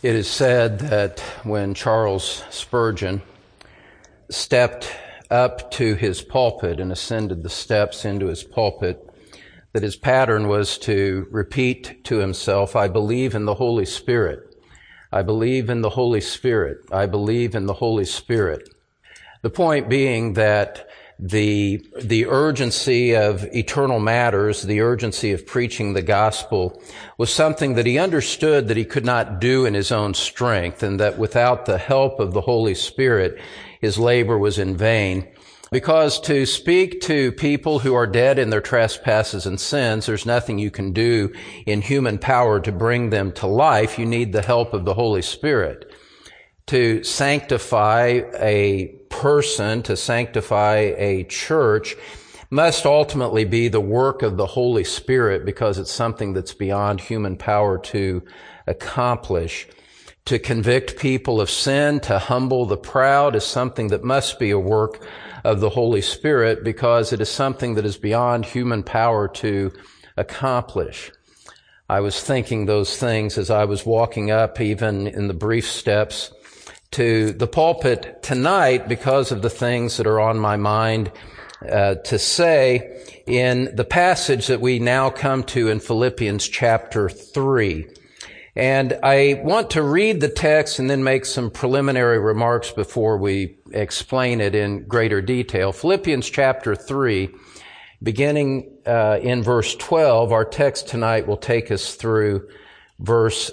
It is said that when Charles Spurgeon stepped up to his pulpit and ascended the steps into his pulpit, that his pattern was to repeat to himself, "I believe in the Holy Spirit. I believe in the Holy Spirit. I believe in the Holy Spirit." The point being that the urgency of eternal matters, the urgency of preaching the gospel, was something that he understood that he could not do in his own strength, and that without the help of the Holy Spirit, his labor was in vain. Because to speak to people who are dead in their trespasses and sins, there's nothing you can do in human power to bring them to life. You need the help of the Holy Spirit. To sanctify a person, to sanctify a church, must ultimately be the work of the Holy Spirit, because it's something that's beyond human power to accomplish. To convict people of sin, to humble the proud, is something that must be a work of the Holy Spirit, because it is something that is beyond human power to accomplish. I was thinking those things as I was walking up, even in the brief steps to the pulpit tonight, because of the things that are on my mind to say in the passage that we now come to in Philippians chapter 3. And I want to read the text and then make some preliminary remarks before we explain it in greater detail. Philippians chapter 3, beginning in verse 12, our text tonight will take us through verse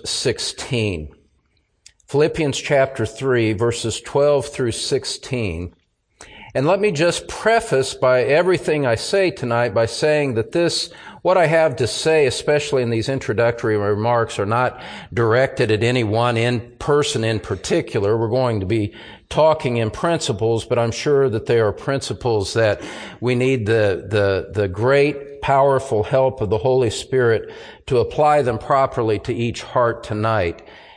16. Philippians chapter 3, verses 12 through 16. And let me just preface by everything I say tonight by saying that what I have to say, especially in these introductory remarks, are not directed at any one person in particular. We're going to be talking in principles, but I'm sure that they are principles that we need the great, powerful help of the Holy Spirit to apply them properly to each heart tonight,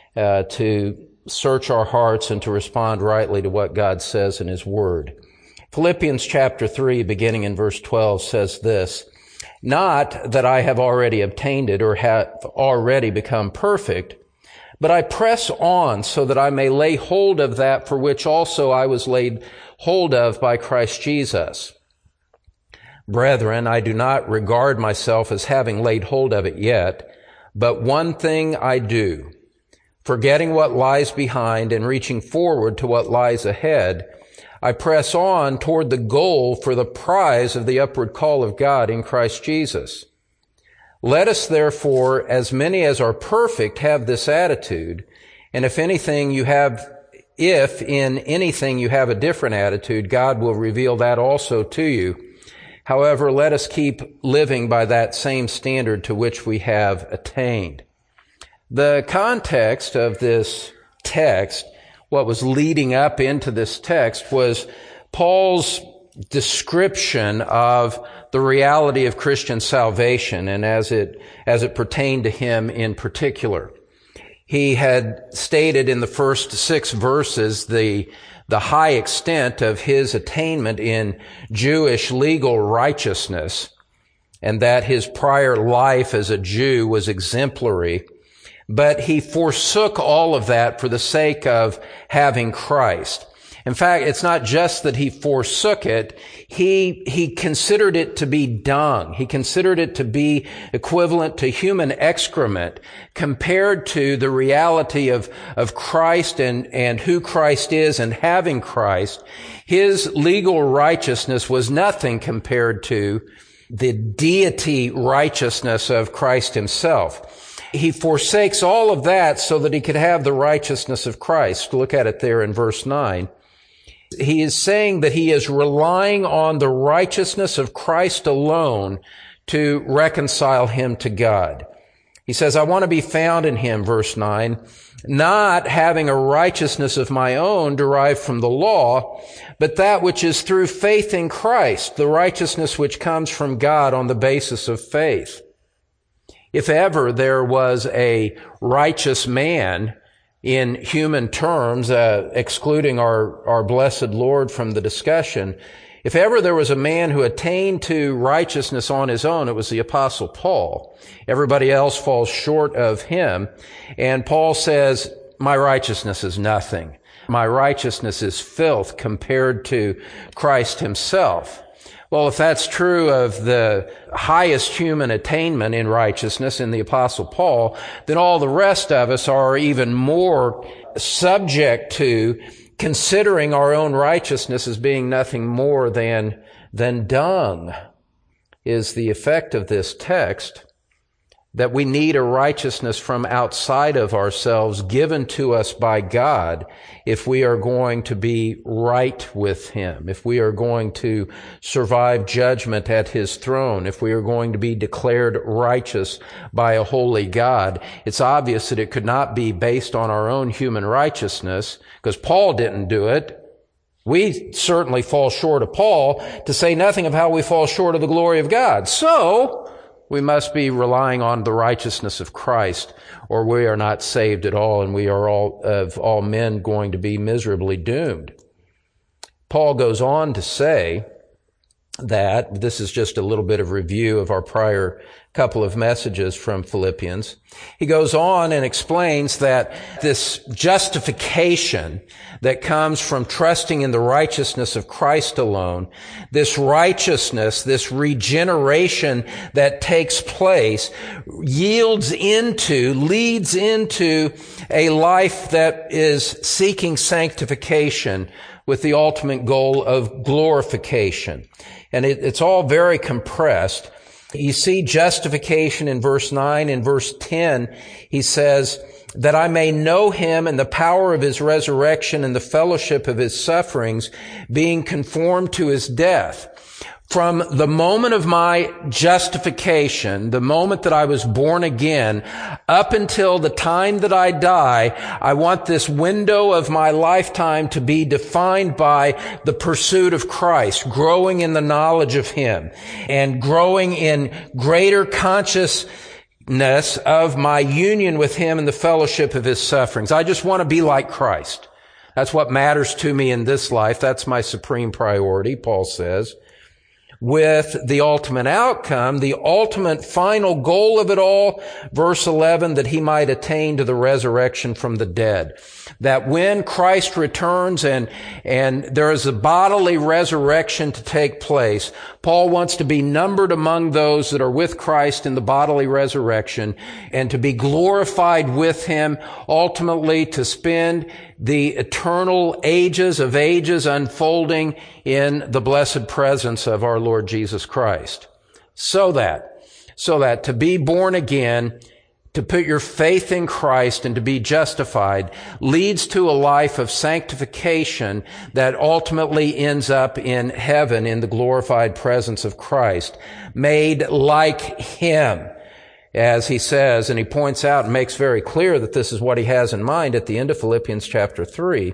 to search our hearts and to respond rightly to what God says in His Word. Philippians chapter 3, beginning in verse 12, says this: "Not that I have already obtained it or have already become perfect, but I press on so that I may lay hold of that for which also I was laid hold of by Christ Jesus. Brethren, I do not regard myself as having laid hold of it yet, but one thing I do, forgetting what lies behind and reaching forward to what lies ahead, I press on toward the goal for the prize of the upward call of God in Christ Jesus. Let us therefore, as many as are perfect, have this attitude, and if in anything you have a different attitude, God will reveal that also to you. However, let us keep living by that same standard to which we have attained." The context of this text, what was leading up into this text, was Paul's description of the reality of Christian salvation, and as it pertained to him in particular. He had stated in the first 6 verses the high extent of his attainment in Jewish legal righteousness, and that his prior life as a Jew was exemplary. But he forsook all of that for the sake of having Christ. In fact, it's not just that he forsook it, he considered it to be dung. He considered it to be equivalent to human excrement compared to the reality of Christ and who Christ is and having Christ. His legal righteousness was nothing compared to the deity righteousness of Christ himself. He forsakes all of that so that he could have the righteousness of Christ. Look at it there in verse 9. He is saying that he is relying on the righteousness of Christ alone to reconcile him to God. He says, "I want to be found in him," verse 9, "not having a righteousness of my own derived from the law, but that which is through faith in Christ, the righteousness which comes from God on the basis of faith." If ever there was a righteous man in human terms, excluding our blessed Lord from the discussion, if ever there was a man who attained to righteousness on his own, it was the Apostle Paul. Everybody else falls short of him. And Paul says, my righteousness is nothing. My righteousness is filth compared to Christ himself. Well, if that's true of the highest human attainment in righteousness in the Apostle Paul, then all the rest of us are even more subject to considering our own righteousness as being nothing more than dung, is the effect of this text. That we need a righteousness from outside of ourselves given to us by God if we are going to be right with him, if we are going to survive judgment at his throne, if we are going to be declared righteous by a holy God. It's obvious that it could not be based on our own human righteousness, because Paul didn't do it. We certainly fall short of Paul, to say nothing of how we fall short of the glory of God. So we must be relying on the righteousness of Christ, or we are not saved at all, and we are all men going to be miserably doomed. Paul goes on to say that, this is just a little bit of review of our prior couple of messages from Philippians. He goes on and explains that this justification that comes from trusting in the righteousness of Christ alone, this righteousness, this regeneration that takes place, leads into a life that is seeking sanctification with the ultimate goal of glorification. And it's all very compressed. You see justification in verse 9. In verse 10, he says, that I may know him and the power of his resurrection and the fellowship of his sufferings, being conformed to his death. From the moment of my justification, the moment that I was born again, up until the time that I die, I want this window of my lifetime to be defined by the pursuit of Christ, growing in the knowledge of him, and growing in greater consciousness of my union with him and the fellowship of his sufferings. I just want to be like Christ. That's what matters to me in this life. That's my supreme priority, Paul says. With the ultimate outcome, the ultimate final goal of it all, verse 11, that he might attain to the resurrection from the dead. That when Christ returns and there is a bodily resurrection to take place, Paul wants to be numbered among those that are with Christ in the bodily resurrection and to be glorified with him, ultimately to spend the eternal ages of ages unfolding in the blessed presence of our Lord Jesus Christ. So that to be born again, to put your faith in Christ and to be justified leads to a life of sanctification that ultimately ends up in heaven in the glorified presence of Christ, made like him. As he says, and he points out and makes very clear that this is what he has in mind at the end of Philippians chapter 3.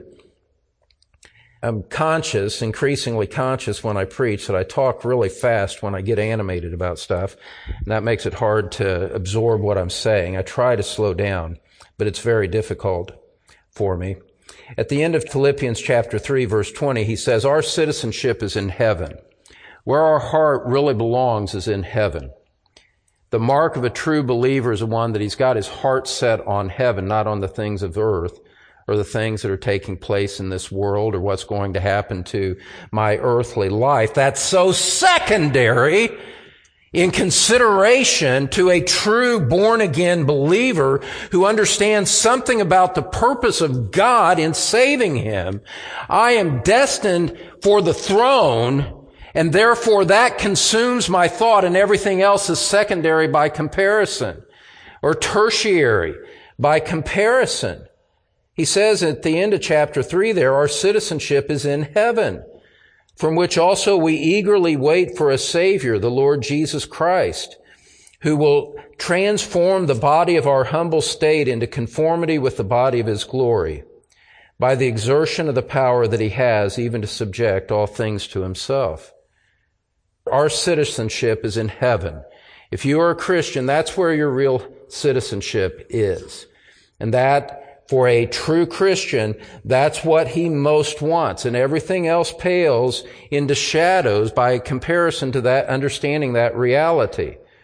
I'm increasingly conscious when I preach, that I talk really fast when I get animated about stuff, and that makes it hard to absorb what I'm saying. I try to slow down, but it's very difficult for me. At the end of Philippians chapter 3, verse 20, he says, our citizenship is in heaven. Where our heart really belongs is in heaven. The mark of a true believer is the one that he's got his heart set on heaven, not on the things of earth or the things that are taking place in this world or what's going to happen to my earthly life. That's so secondary in consideration to a true born-again believer who understands something about the purpose of God in saving him. I am destined for the throne, and therefore that consumes my thought, and everything else is secondary by comparison, or tertiary by comparison. He says at the end of chapter 3 there, our citizenship is in heaven, from which also we eagerly wait for a Savior, the Lord Jesus Christ, who will transform the body of our humble state into conformity with the body of his glory, by the exertion of the power that he has even to subject all things to himself. Our citizenship is in heaven. If you are a Christian, that's where your real citizenship is. And that, for a true Christian, that's what he most wants. And everything else pales into shadows by comparison to that, understanding that reality.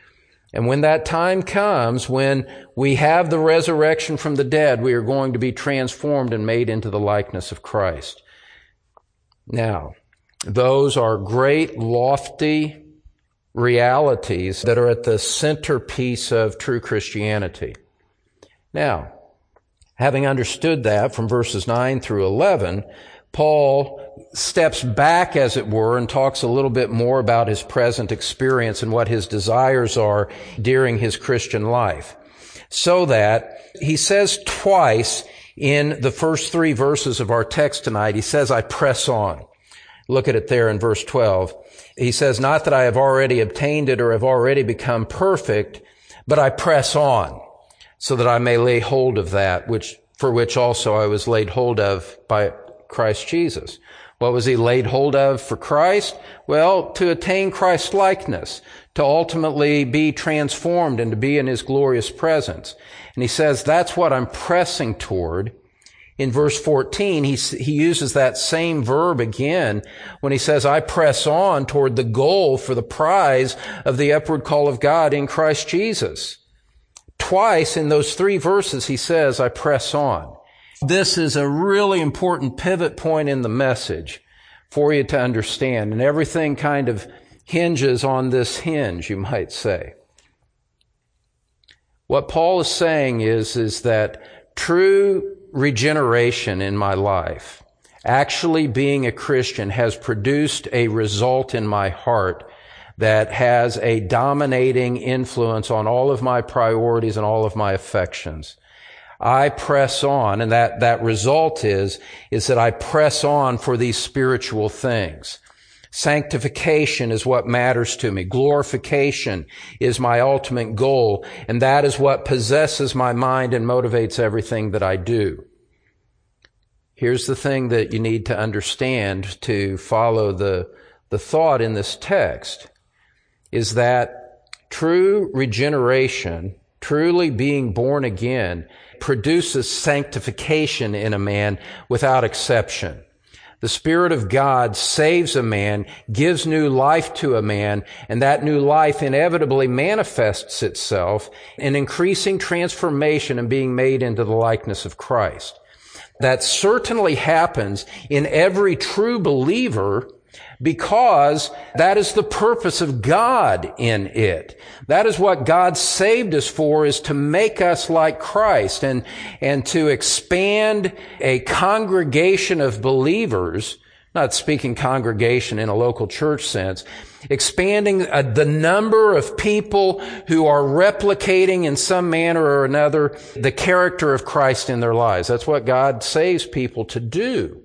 And when that time comes, when we have the resurrection from the dead, we are going to be transformed and made into the likeness of Christ. Now, those are great, lofty realities that are at the centerpiece of true Christianity. Now, having understood that from verses 9 through 11, Paul steps back, as it were, and talks a little bit more about his present experience and what his desires are during his Christian life. So that he says twice in the first 3 verses of our text tonight, he says, I press on. Look at it there in verse 12. He says, not that I have already obtained it or have already become perfect, but I press on so that I may lay hold of that for which also I was laid hold of by Christ Jesus. What was he laid hold of for Christ? Well, to attain Christ's likeness, to ultimately be transformed and to be in his glorious presence. And he says, that's what I'm pressing toward. In verse 14, he uses that same verb again when he says, I press on toward the goal for the prize of the upward call of God in Christ Jesus. Twice in those 3 verses, he says, I press on. This is a really important pivot point in the message for you to understand. And everything kind of hinges on this hinge, you might say. What Paul is saying is that true regeneration in my life, actually being a Christian, has produced a result in my heart that has a dominating influence on all of my priorities and all of my affections. I press on, and that result is that I press on for these spiritual things. Sanctification is what matters to me. Glorification is my ultimate goal, and that is what possesses my mind and motivates everything that I do. Here's the thing that you need to understand to follow the thought in this text, is that true regeneration, truly being born again, produces sanctification in a man without exception. The Spirit of God saves a man, gives new life to a man, and that new life inevitably manifests itself in increasing transformation and being made into the likeness of Christ. That certainly happens in every true believer, because that is the purpose of God in it. That is what God saved us for, is to make us like Christ and to expand a congregation of believers, not speaking congregation in a local church sense, expanding the number of people who are replicating in some manner or another the character of Christ in their lives. That's what God saves people to do.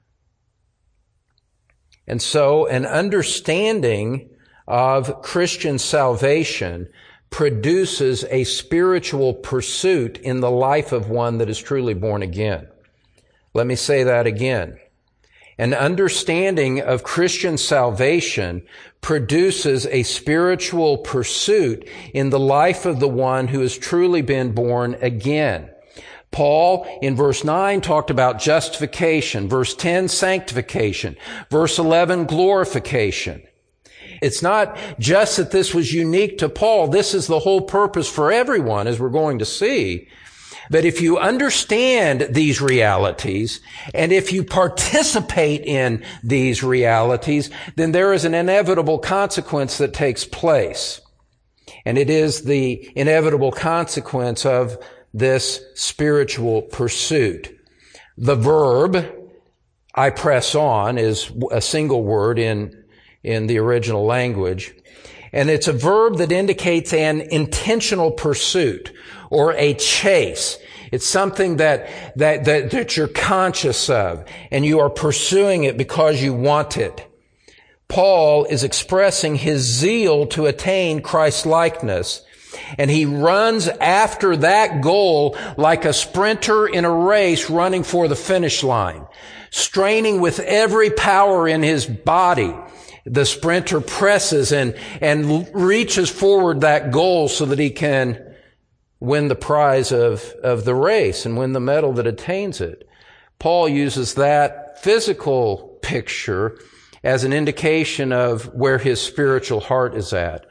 And so an understanding of Christian salvation produces a spiritual pursuit in the life of one that is truly born again. Let me say that again. An understanding of Christian salvation produces a spiritual pursuit in the life of the one who has truly been born again. Paul, in verse 9, talked about justification. Verse 10, sanctification. Verse 11, glorification. It's not just that this was unique to Paul. This is the whole purpose for everyone, as we're going to see. But if you understand these realities, and if you participate in these realities, then there is an inevitable consequence that takes place. And it is the inevitable consequence of this spiritual pursuit. The verb, I press on, is a single word in the original language. And it's a verb that indicates an intentional pursuit or a chase. It's something that you're conscious of, and you are pursuing it because you want it. Paul is expressing his zeal to attain Christ's likeness, and he runs after that goal like a sprinter in a race running for the finish line, straining with every power in his body. The sprinter presses and reaches forward that goal so that he can win the prize of the race and win the medal that attains it. Paul uses that physical picture as an indication of where his spiritual heart is at.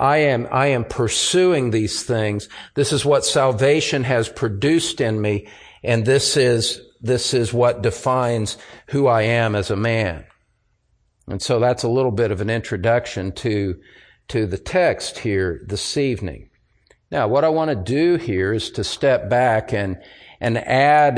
I am pursuing these things. This is what salvation has produced in me, and this is what defines who I am as a man. And so that's a little bit of an introduction to the text here this evening. Now, what I want to do here is to step back and add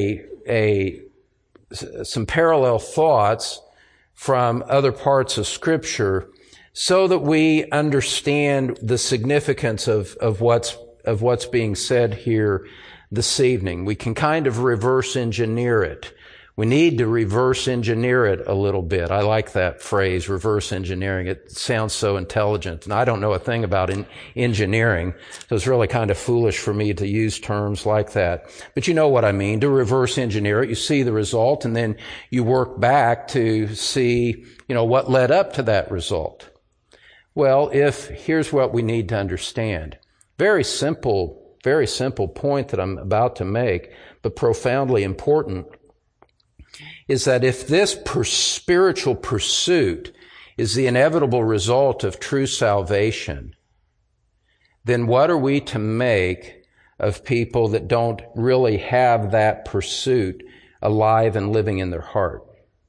some parallel thoughts from other parts of Scripture so that we understand the significance of what's being said here this evening. We can kind of reverse engineer it. We need to reverse engineer it a little bit. I like that phrase, reverse engineering. It sounds so intelligent. And I don't know a thing about engineering, so it's really kind of foolish for me to use terms like that. But you know what I mean. To reverse engineer it, you see the result, and then you work back to see, what led up to that result. Well, here's what we need to understand. Very simple point that I'm about to make, but profoundly important, is that if this spiritual pursuit is the inevitable result of true salvation, then what are we to make of people that don't really have that pursuit alive and living in their heart?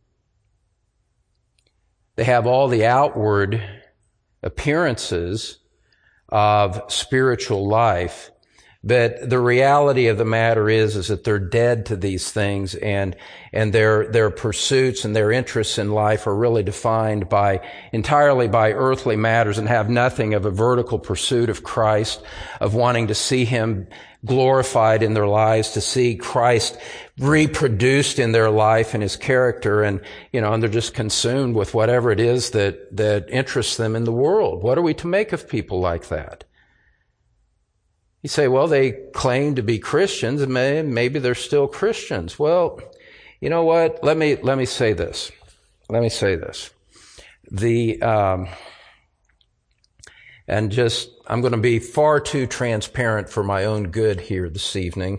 They have all the outward appearances of spiritual life, but the reality of the matter is that they're dead to these things, and their pursuits and their interests in life are really defined entirely by earthly matters and have nothing of a vertical pursuit of Christ, of wanting to see Him glorified in their lives, to see Christ reproduced in their life and His character, and they're just consumed with whatever it is that interests them in the world. What are we to make of people like that? You say, well, they claim to be Christians, and maybe they're still Christians. Well, you know what? Let me say this. I'm going to be far too transparent for my own good here this evening.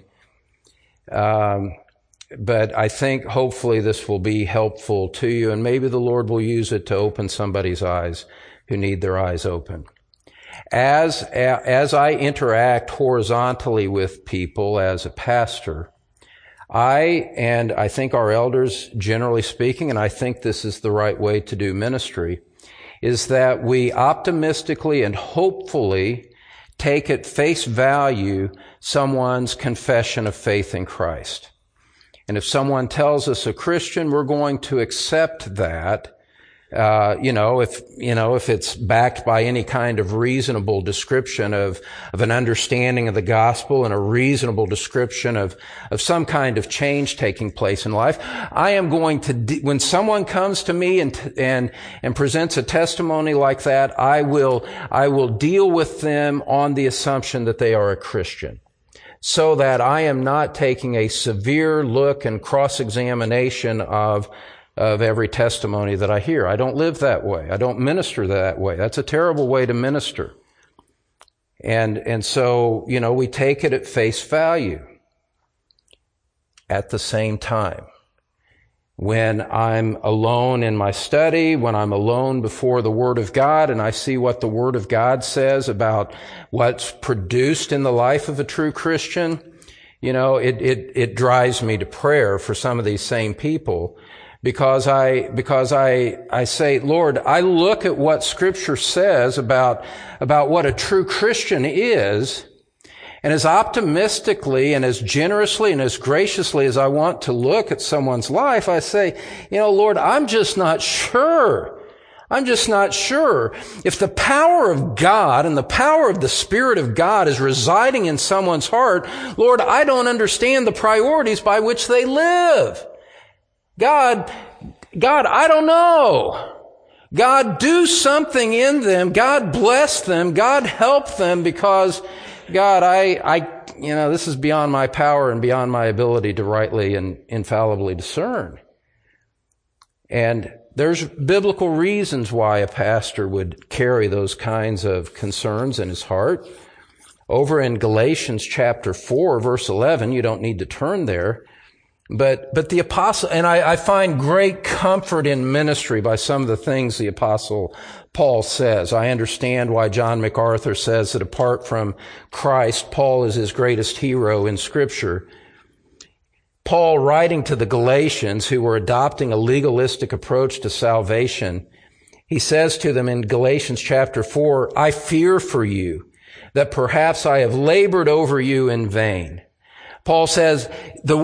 But I think hopefully this will be helpful to you, and maybe the Lord will use it to open somebody's eyes who need their eyes open. As I interact horizontally with people as a pastor, I think our elders, generally speaking, and I think this is the right way to do ministry, is that we optimistically and hopefully take at face value someone's confession of faith in Christ. And if someone tells us a Christian, we're going to accept that. If it's backed by any kind of reasonable description of an understanding of the gospel and a reasonable description of some kind of change taking place in life, I am going to, when someone comes to me and presents a testimony like that, I will deal with them on the assumption that they are a Christian, so that I am not taking a severe look and cross-examination of every testimony that I hear. I don't live that way. I don't minister that way. That's a terrible way to minister. And so, we take it at face value. At the same time, when I'm alone in my study, when I'm alone before the Word of God, and I see what the Word of God says about what's produced in the life of a true Christian, it drives me to prayer for some of these same people. Because I say, Lord, I look at what Scripture says about what a true Christian is, and as optimistically and as generously and as graciously as I want to look at someone's life, I say, Lord, I'm just not sure. If the power of God and the power of the Spirit of God is residing in someone's heart, Lord, I don't understand the priorities by which they live. God, I don't know. God, do something in them. God, bless them. God, help them, because, God, this is beyond my power and beyond my ability to rightly and infallibly discern. And there's biblical reasons why a pastor would carry those kinds of concerns in his heart. Over in Galatians chapter 4, verse 11, you don't need to turn there, But the apostle, and I find great comfort in ministry by some of the things the apostle Paul says. I understand why John MacArthur says that apart from Christ, Paul is his greatest hero in Scripture. Paul, writing to the Galatians who were adopting a legalistic approach to salvation, he says to them in Galatians chapter 4, I fear for you that perhaps I have labored over you in vain. Paul says, the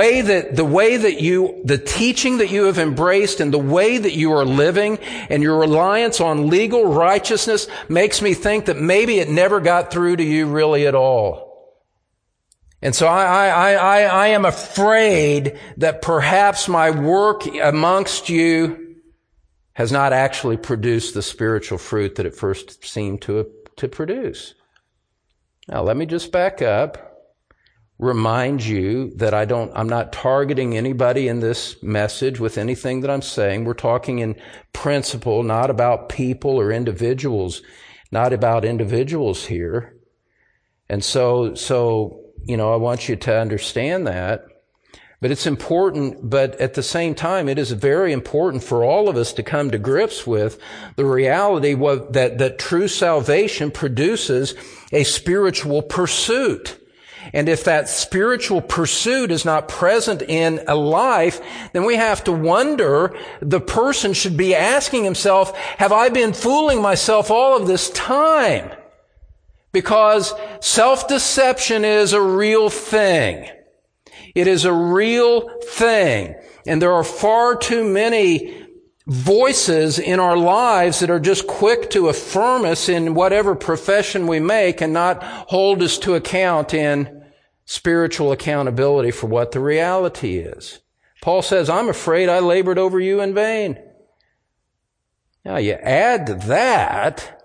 teaching that you have embraced and the way that you are living and your reliance on legal righteousness makes me think that maybe it never got through to you really at all. And so I am afraid that perhaps my work amongst you has not actually produced the spiritual fruit that it first seemed to produce. Now, let me just back up. Remind you that I'm not targeting anybody in this message with anything that I'm saying. We're talking in principle, not about people or individuals, not about individuals here. And so, I want you to understand that. But it's important, but at the same time, it is very important for all of us to come to grips with the reality that true salvation produces a spiritual pursuit. And if that spiritual pursuit is not present in a life, then we have to wonder, the person should be asking himself, have I been fooling myself all of this time? Because self-deception is a real thing. It is a real thing. And there are far too many voices in our lives that are just quick to affirm us in whatever profession we make and not hold us to account in spiritual accountability for what the reality is. Paul says, I'm afraid I labored over you in vain. Now you add to that,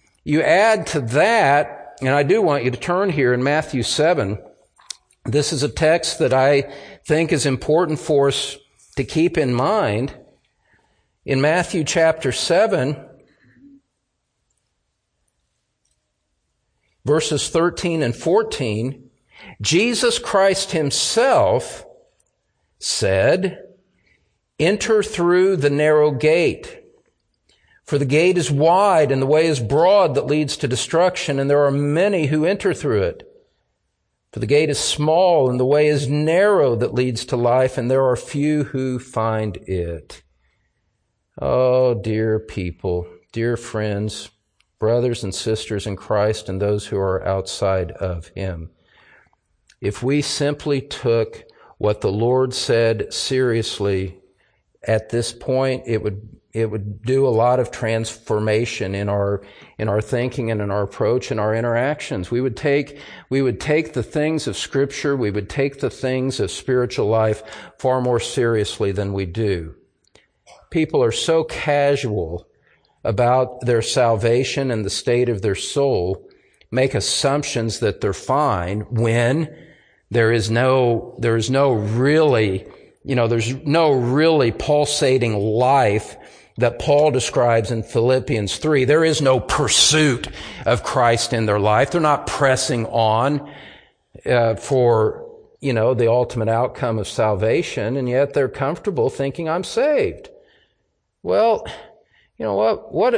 and I do want you to turn here in Matthew 7. This is a text that I think is important for us to keep in mind. In Matthew chapter 7, verses 13 and 14, Jesus Christ himself said, enter through the narrow gate. For the gate is wide and the way is broad that leads to destruction, and there are many who enter through it. For the gate is small and the way is narrow that leads to life, and there are few who find it. Oh, dear people, dear friends, brothers and sisters in Christ, and those who are outside of Him. If we simply took what the Lord said seriously at this point, it would do a lot of transformation in our thinking and in our approach and our interactions. We would take the things of Scripture, we would take the things of spiritual life far more seriously than we do. People are so casual about their salvation and the state of their soul, make assumptions that they're fine when there's no really pulsating life that Paul describes in Philippians 3. There is no pursuit of Christ in their life. They're not pressing on for the ultimate outcome of salvation, and yet they're comfortable thinking, I'm saved. Well, you know what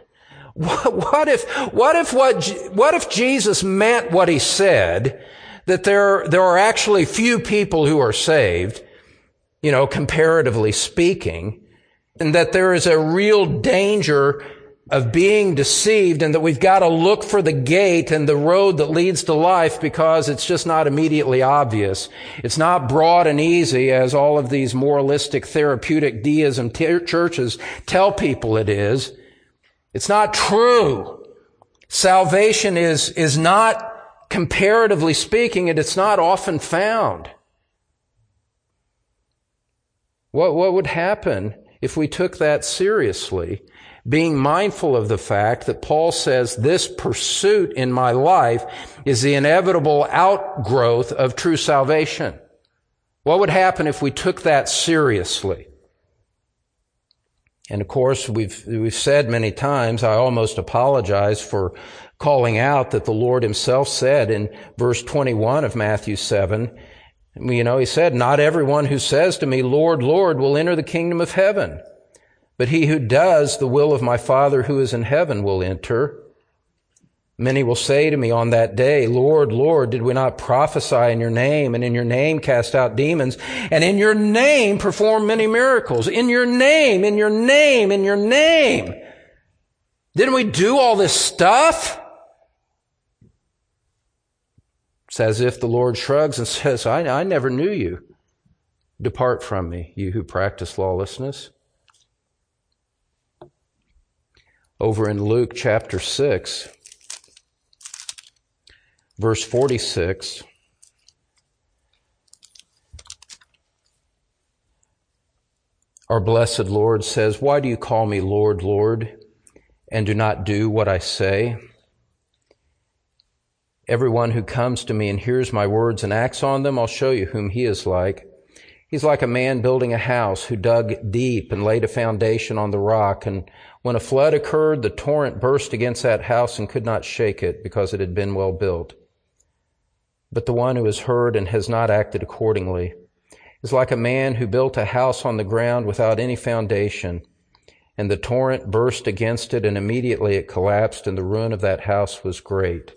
if Jesus meant what He said, that there are actually few people who are saved, comparatively speaking, and that there is a real danger of being deceived, and that we've got to look for the gate and the road that leads to life because it's just not immediately obvious. It's not broad and easy as all of these moralistic therapeutic deism churches tell people it is. It's not true. Salvation is not, comparatively speaking, and it's not often found. What would happen if we took that seriously, being mindful of the fact that Paul says this pursuit in my life is the inevitable outgrowth of true salvation? What would happen if we took that seriously? And of course, we've said many times, I almost apologize for calling out that the Lord Himself said in verse 21 of Matthew 7, He said, not everyone who says to me, Lord, Lord, will enter the kingdom of heaven, but he who does the will of my Father who is in heaven will enter. Many will say to me on that day, Lord, Lord, did we not prophesy in your name, and in your name cast out demons, and in your name perform many miracles? In your name, in your name, in your name. Didn't we do all this stuff? It's as if the Lord shrugs and says, I never knew you. Depart from me, you who practice lawlessness. Over in Luke chapter 6, verse 46, our blessed Lord says, why do you call me Lord, Lord, and do not do what I say? Everyone who comes to me and hears my words and acts on them, I'll show you whom he is like. He's like a man building a house who dug deep and laid a foundation on the rock. And when a flood occurred, the torrent burst against that house and could not shake it because it had been well built. But the one who has heard and has not acted accordingly is like a man who built a house on the ground without any foundation. And the torrent burst against it, and immediately it collapsed, and the ruin of that house was great.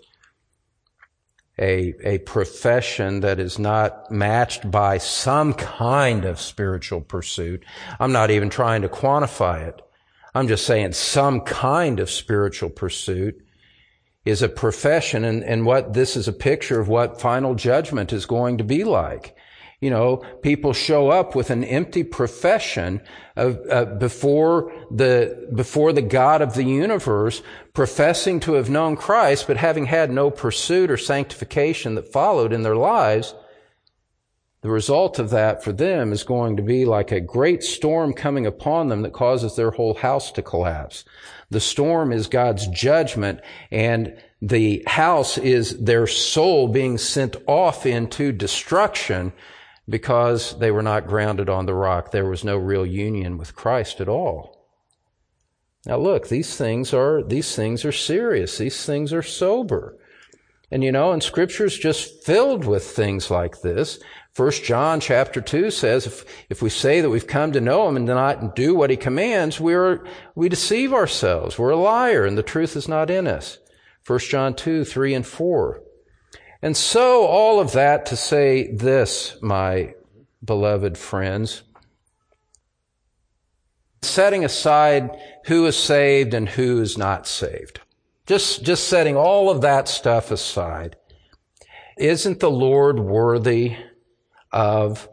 A profession that is not matched by some kind of spiritual pursuit. I'm not even trying to quantify it. I'm just saying some kind of spiritual pursuit is a profession, and what this is a picture of what final judgment is going to be like. People show up with an empty profession of before the God of the universe, professing to have known Christ, but having had no pursuit or sanctification that followed in their lives. The result of that for them is going to be like a great storm coming upon them that causes their whole house to collapse. The storm is God's judgment, and the house is their soul being sent off into destruction because they were not grounded on the rock. There was no real union with Christ at all. Now look, these things are serious. These things are sober. And Scripture's just filled with things like this. 1 John chapter 2 says, if we say that we've come to know Him and not do what He commands, we deceive ourselves. We're a liar, and the truth is not in us. 1 John 2, 3 and 4. And so all of that to say this, my beloved friends, setting aside who is saved and who is not saved, just setting all of that stuff aside, isn't the Lord worthy of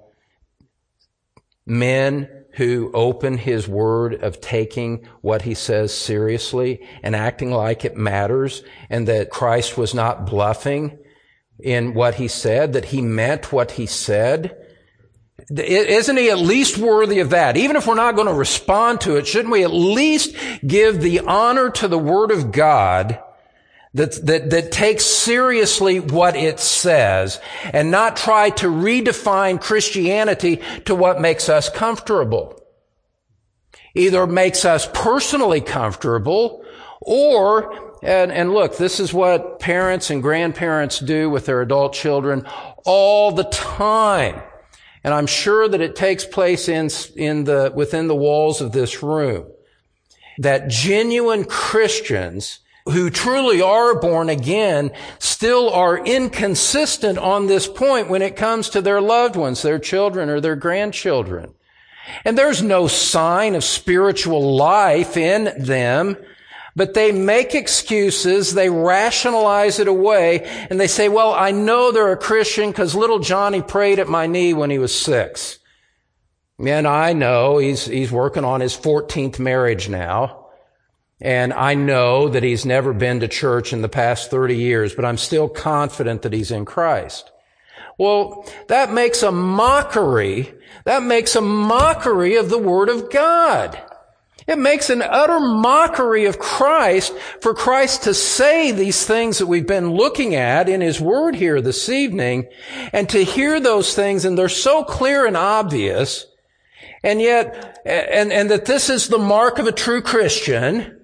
men who open His word, of taking what He says seriously and acting like it matters, and that Christ was not bluffing in what He said, that He meant what He said? Isn't He at least worthy of that? Even if we're not going to respond to it, shouldn't we at least give the honor to the Word of God that takes seriously what it says, and not try to redefine Christianity to what makes us comfortable? Either makes us personally comfortable, or and look, this is what parents and grandparents do with their adult children all the time. And I'm sure that it takes place within the walls of this room. That genuine Christians who truly are born again still are inconsistent on this point when it comes to their loved ones, their children or their grandchildren. And there's no sign of spiritual life in them, but they make excuses, they rationalize it away, and they say, well, I know they're a Christian because little Johnny prayed at my knee when he was 6. And I know he's working on his 14th marriage now. And I know that he's never been to church in the past 30 years, but I'm still confident that he's in Christ. Well, that makes a mockery of the Word of God. It makes an utter mockery of Christ for Christ to say these things that we've been looking at in His Word here this evening, and to hear those things, and they're so clear and obvious, and yet, and that this is the mark of a true Christian,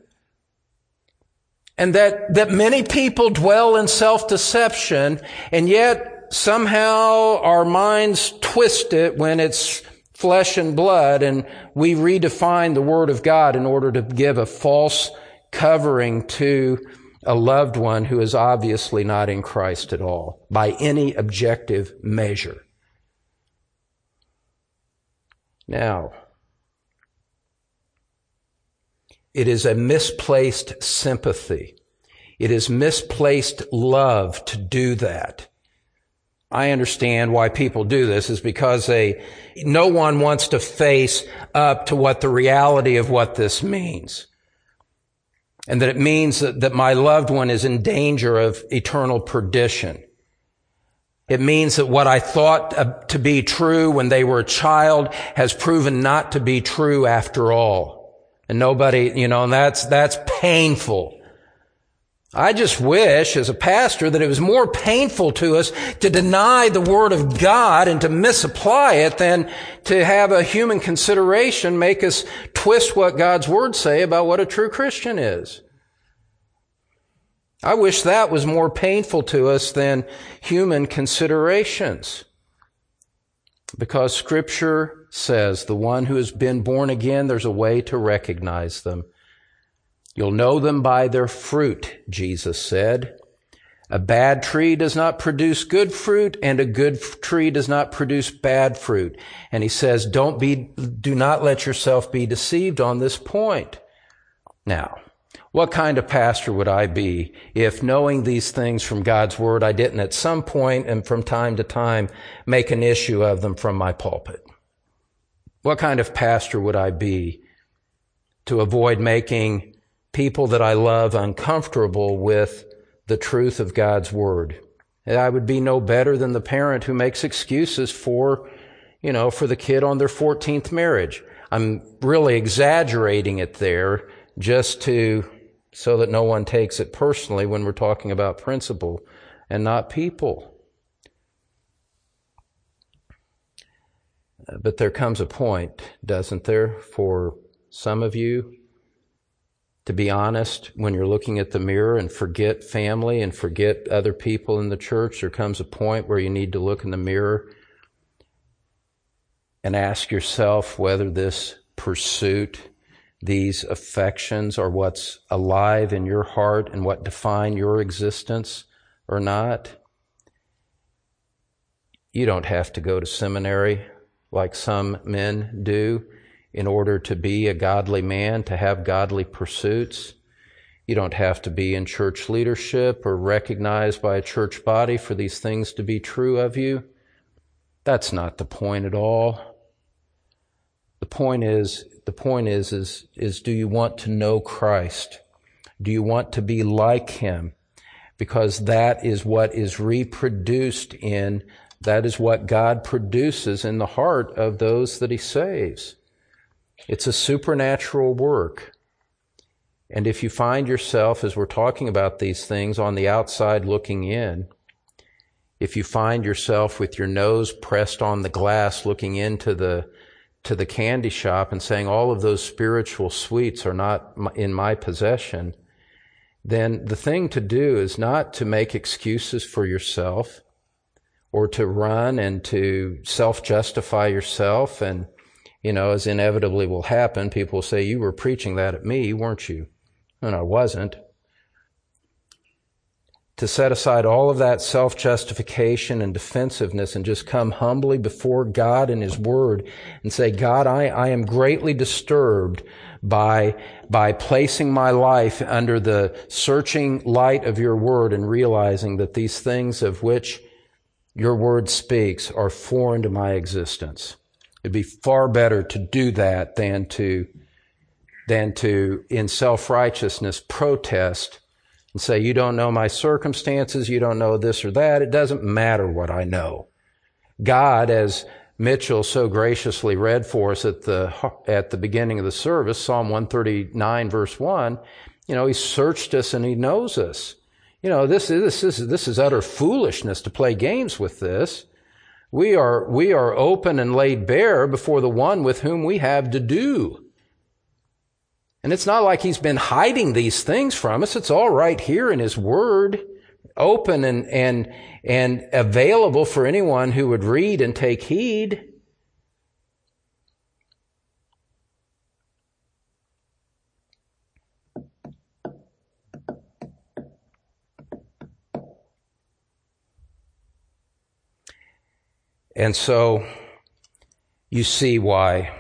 and that many people dwell in self-deception, and yet somehow our minds twist it when it's flesh and blood, and we redefine the Word of God in order to give a false covering to a loved one who is obviously not in Christ at all, by any objective measure. Now, it is a misplaced sympathy. It is misplaced love to do that. I understand why people do this is because no one wants to face up to what the reality of what this means. And that it means that my loved one is in danger of eternal perdition. It means that what I thought to be true when they were a child has proven not to be true after all. And nobody, and that's painful. I just wish, as a pastor, that it was more painful to us to deny the Word of God and to misapply it than to have a human consideration make us twist what God's Word say about what a true Christian is. I wish that was more painful to us than human considerations. Because Scripture says the one who has been born again, there's a way to recognize them. You'll know them by their fruit, Jesus said. A bad tree does not produce good fruit, and a good tree does not produce bad fruit. And he says, do not let yourself be deceived on this point. Now, what kind of pastor would I be if, knowing these things from God's Word, I didn't at some point and from time to time make an issue of them from my pulpit? What kind of pastor would I be to avoid making people that I love uncomfortable with the truth of God's Word? I would be no better than the parent who makes excuses for the kid on their 14th marriage. I'm really exaggerating it there just so that no one takes it personally when we're talking about principle and not people. But there comes a point, doesn't there, for some of you to be honest when you're looking at the mirror and forget family and forget other people in the church. There comes a point where you need to look in the mirror and ask yourself whether this pursuit, these affections are what's alive in your heart and what define your existence or not. You don't have to go to seminary like some men do in order to be a godly man, to have godly pursuits. You don't have to be in church leadership or recognized by a church body for these things to be true of you. That's not the point at all. The point is, do you want to know Christ? Do you want to be like Him? Because that is what is reproduced that is what God produces in the heart of those that He saves. It's a supernatural work. And if you find yourself, as we're talking about these things, on the outside looking in, if you find yourself with your nose pressed on the glass looking into the candy shop and saying all of those spiritual sweets are not in my possession, then the thing to do is not to make excuses for yourself or to run and to self-justify yourself. And, as inevitably will happen, people will say, you were preaching that at me, weren't you? And I wasn't. To set aside all of that self-justification and defensiveness and just come humbly before God and His Word and say, God, I am greatly disturbed by placing my life under the searching light of Your Word and realizing that these things of which Your Word speaks are foreign to my existence. It'd be far better to do that than to in self-righteousness, protest and say, you don't know my circumstances, you don't know this or that. It doesn't matter what I know. God, as Mitchell so graciously read for us at the beginning of the service, Psalm 139, verse 1, He searched us and He knows us. This is utter foolishness to play games with this. We are open and laid bare before the one with whom we have to do. And it's not like He's been hiding these things from us. It's all right here in His Word open and available for anyone who would read and take heed. And so you see why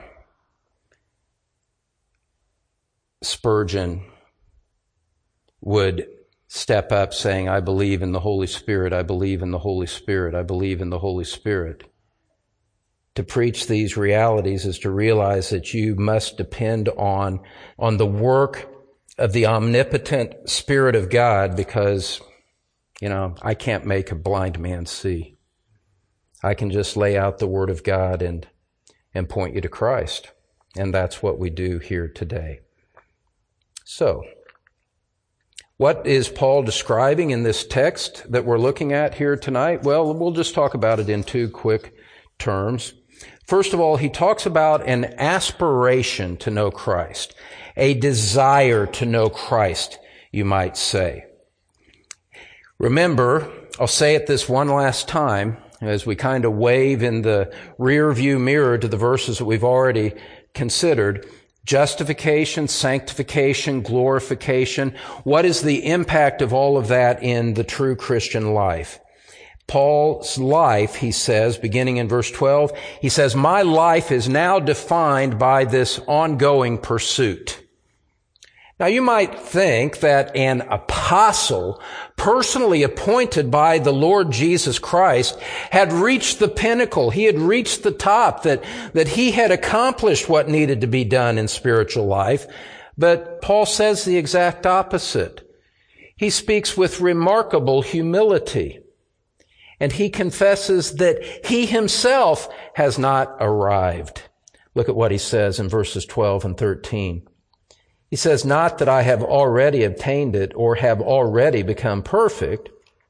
Spurgeon would step up saying, I believe in the Holy Spirit, I believe in the Holy Spirit, I believe in the Holy Spirit. To preach these realities is to realize that you must depend on the work of the omnipotent Spirit of God, because, I can't make a blind man see. I can just lay out the Word of God and point you to Christ. And that's what we do here today. So, what is Paul describing in this text that we're looking at here tonight? Well, we'll just talk about it in two quick terms. First of all, he talks about an aspiration to know Christ, a desire to know Christ, you might say. Remember, I'll say it this one last time, as we kind of wave in the rear view mirror to the verses that we've already considered. Justification, sanctification, glorification. What is the impact of all of that in the true Christian life? Paul's life, he says, beginning in verse 12, he says, my life is now defined by this ongoing pursuit. Now you might think that an apostle, personally appointed by the Lord Jesus Christ, had reached the pinnacle. He had reached the top, that he had accomplished what needed to be done in spiritual life. But Paul says the exact opposite. He speaks with remarkable humility. And he confesses that he himself has not arrived. Look at what he says in verses 12 and 13. He says, not that I have already obtained it or have already become perfect,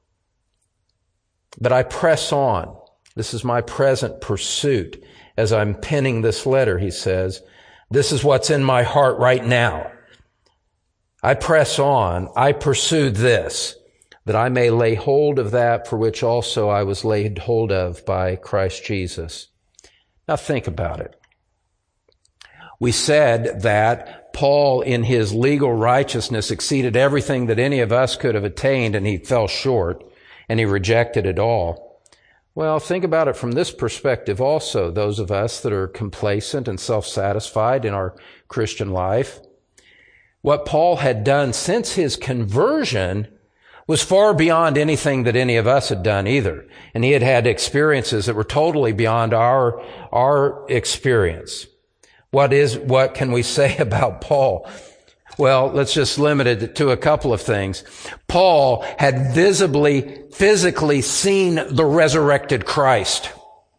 but I press on. This is my present pursuit. As I'm penning this letter, he says, this is what's in my heart right now. I press on. I pursue this, that I may lay hold of that for which also I was laid hold of by Christ Jesus. Now think about it. We said that Paul, in his legal righteousness, exceeded everything that any of us could have attained, and he fell short, and he rejected it all. Well, think about it from this perspective also, those of us that are complacent and self-satisfied in our Christian life. What Paul had done since his conversion was far beyond anything that any of us had done either. And he had had experiences that were totally beyond our experience. What can we say about Paul? Well, let's just limit it to a couple of things. Paul had physically seen the resurrected Christ.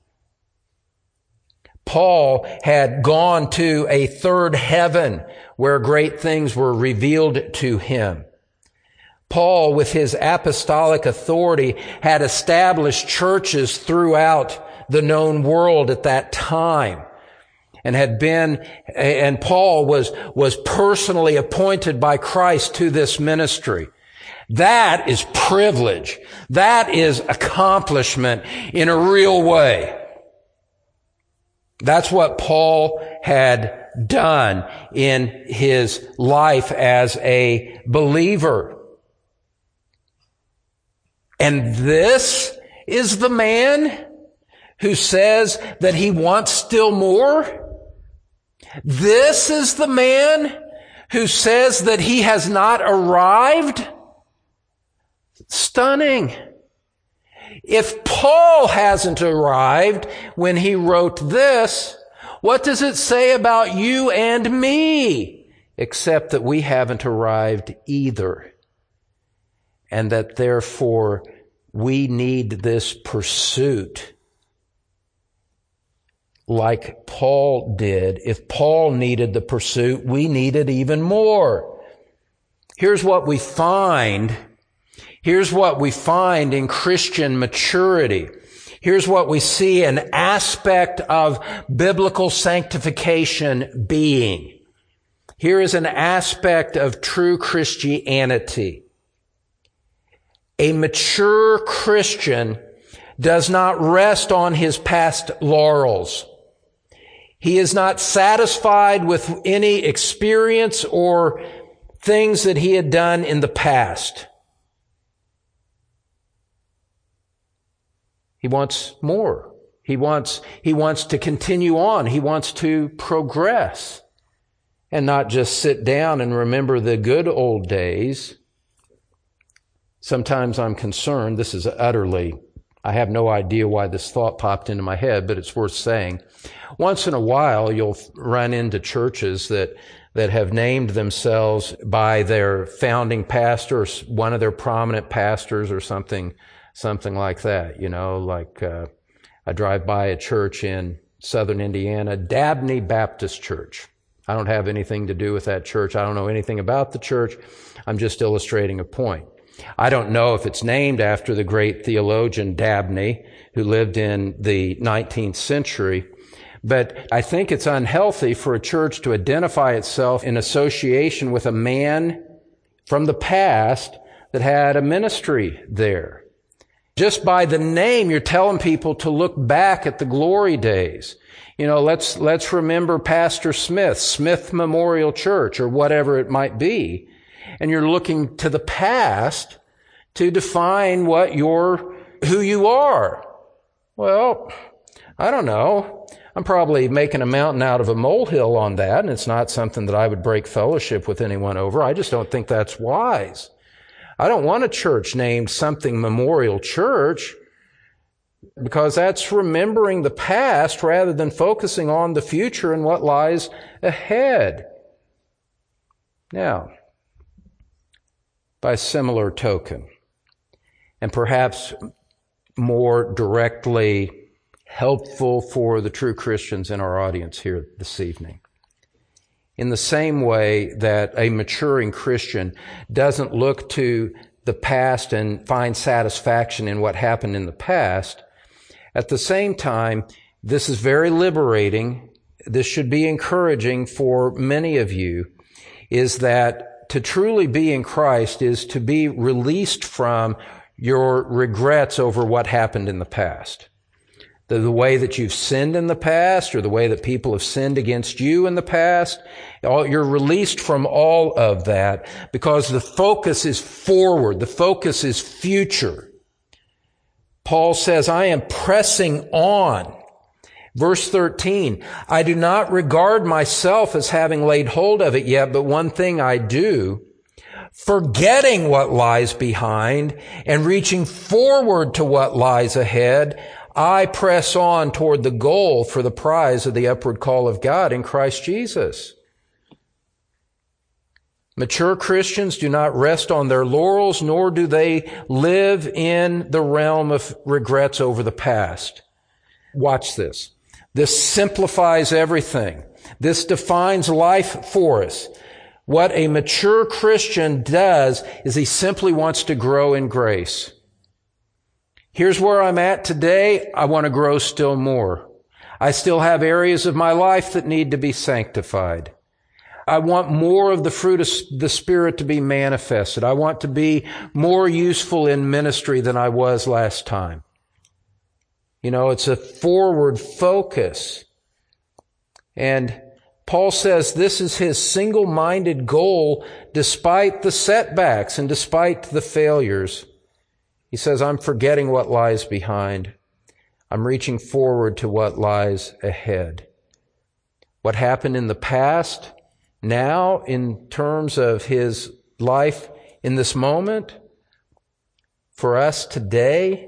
Paul had gone to a third heaven where great things were revealed to him. Paul, with his apostolic authority, had established churches throughout the known world at that time. And Paul was personally appointed by Christ to this ministry. That is privilege. That is accomplishment in a real way. That's what Paul had done in his life as a believer. And this is the man who says that he wants still more? This is the man who says that he has not arrived? Stunning. If Paul hasn't arrived when he wrote this, what does it say about you and me? Except that we haven't arrived either. And that therefore we need this pursuit. Like Paul did. If Paul needed the pursuit, we need it even more. Here's what we find. Here's what we find in Christian maturity. Here's what we see an aspect of biblical sanctification being. Here is an aspect of true Christianity. A mature Christian does not rest on his past laurels. He is not satisfied with any experience or things that he had done in the past. He wants more. He wants to continue on. He wants to progress and not just sit down and remember the good old days. Sometimes I'm concerned, I have no idea why this thought popped into my head, but it's worth saying. Once in a while, you'll run into churches that have named themselves by their founding pastor or one of their prominent pastors or something like that. I drive by a church in southern Indiana, Dabney Baptist Church. I don't have anything to do with that church. I don't know anything about the church. I'm just illustrating a point. I don't know if it's named after the great theologian Dabney, who lived in the 19th century, but I think it's unhealthy for a church to identify itself in association with a man from the past that had a ministry there. Just by the name, you're telling people to look back at the glory days. Let's remember Pastor Smith Memorial Church, or whatever it might be. And you're looking to the past to define who you are. Well, I don't know. I'm probably making a mountain out of a molehill on that, and it's not something that I would break fellowship with anyone over. I just don't think that's wise. I don't want a church named something Memorial Church, because that's remembering the past rather than focusing on the future and what lies ahead. Now, by similar token, and perhaps more directly helpful for the true Christians in our audience here this evening, in the same way that a maturing Christian doesn't look to the past and find satisfaction in what happened in the past, at the same time, this is very liberating. This should be encouraging for many of you, is that to truly be in Christ is to be released from your regrets over what happened in the past. The way that you've sinned in the past, or the way that people have sinned against you in the past, you're released from all of that, because the focus is forward. The focus is future. Paul says, I am pressing on. Verse 13, I do not regard myself as having laid hold of it yet, but one thing I do, forgetting what lies behind and reaching forward to what lies ahead, I press on toward the goal for the prize of the upward call of God in Christ Jesus. Mature Christians do not rest on their laurels, nor do they live in the realm of regrets over the past. Watch this. This simplifies everything. This defines life for us. What a mature Christian does is he simply wants to grow in grace. Here's where I'm at today. I want to grow still more. I still have areas of my life that need to be sanctified. I want more of the fruit of the Spirit to be manifested. I want to be more useful in ministry than I was last time. It's a forward focus. And Paul says this is his single-minded goal despite the setbacks and despite the failures. He says, I'm forgetting what lies behind. I'm reaching forward to what lies ahead. What happened in the past, now in terms of his life in this moment, for us today,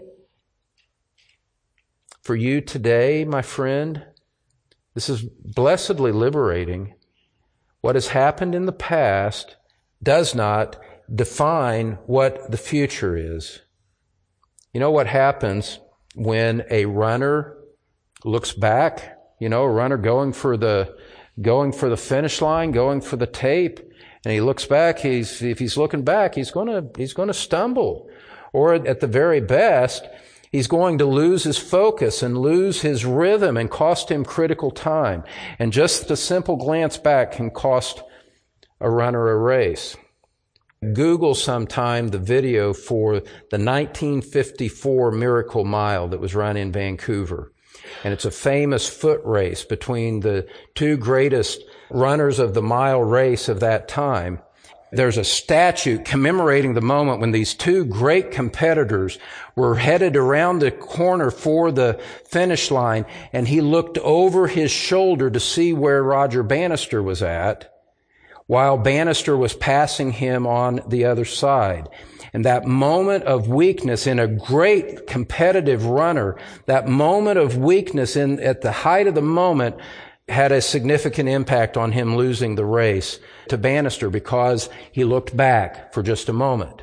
for you today, my friend, this is blessedly liberating. What has happened in the past does not define what the future is. You know what happens when a runner looks back? A runner going for the finish line, going for the tape, and he looks back. If he's looking back, he's going to stumble, or at the very best, he's going to lose his focus and lose his rhythm and cost him critical time. And just a simple glance back can cost a runner a race. Google sometime the video for the 1954 Miracle Mile that was run in Vancouver. And it's a famous foot race between the two greatest runners of the mile race of that time. There's a statue commemorating the moment when these two great competitors were headed around the corner for the finish line, and he looked over his shoulder to see where Roger Bannister was at, while Bannister was passing him on the other side. And that moment of weakness in a great competitive runner, that moment of weakness at the height of the moment had a significant impact on him losing the race to Bannister because he looked back for just a moment.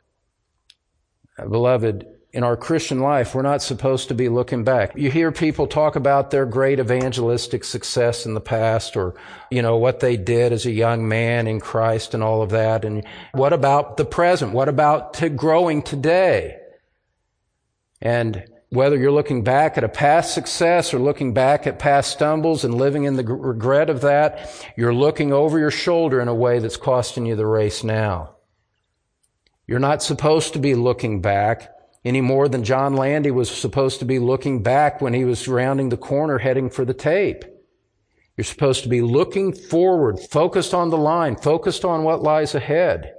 Beloved, in our Christian life, we're not supposed to be looking back. You hear people talk about their great evangelistic success in the past, or, what they did as a young man in Christ and all of that. And what about the present? What about growing today? And whether you're looking back at a past success or looking back at past stumbles and living in the regret of that, you're looking over your shoulder in a way that's costing you the race now. You're not supposed to be looking back any more than John Landy was supposed to be looking back when he was rounding the corner heading for the tape. You're supposed to be looking forward, focused on the line, focused on what lies ahead.